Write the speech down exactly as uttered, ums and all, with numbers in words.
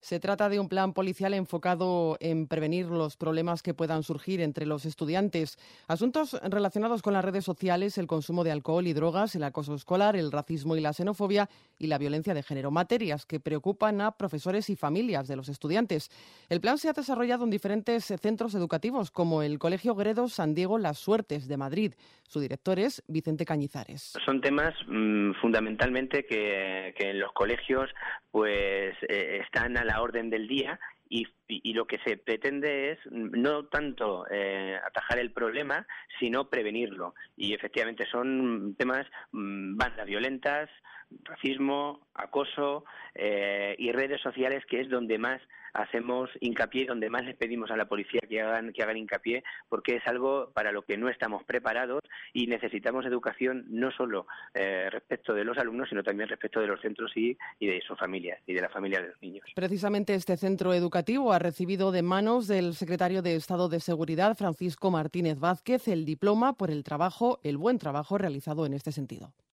Se trata de un plan policial enfocado en prevenir los problemas que puedan surgir entre los estudiantes. Asuntos relacionados con las redes sociales, el consumo de alcohol y drogas, el acoso escolar, el racismo y la xenofobia y la violencia de género. Materias que preocupan a profesores y familias de los estudiantes. El plan se ha desarrollado en diferentes centros educativos, como el Colegio Gredos San Diego Las Suertes de Madrid. Su director es Vicente Cañizares. Son temas mmm, fundamentalmente que, que en los colegios pues eh, están a la orden del día. Y, y, y lo que se pretende es no tanto eh, atajar el problema, sino prevenirlo. Y efectivamente son temas, mmm, bandas violentas, racismo, acoso eh, y redes sociales, que es donde más hacemos hincapié, donde más les pedimos a la policía que hagan que hagan hincapié, porque es algo para lo que no estamos preparados y necesitamos educación no solo eh, respecto de los alumnos, sino también respecto de los centros y, y de sus familias y de la familia de los niños. Precisamente este centro educativo ha recibido de manos del secretario de Estado de Seguridad, Francisco Martínez Vázquez, el diploma por el trabajo, el buen trabajo realizado en este sentido.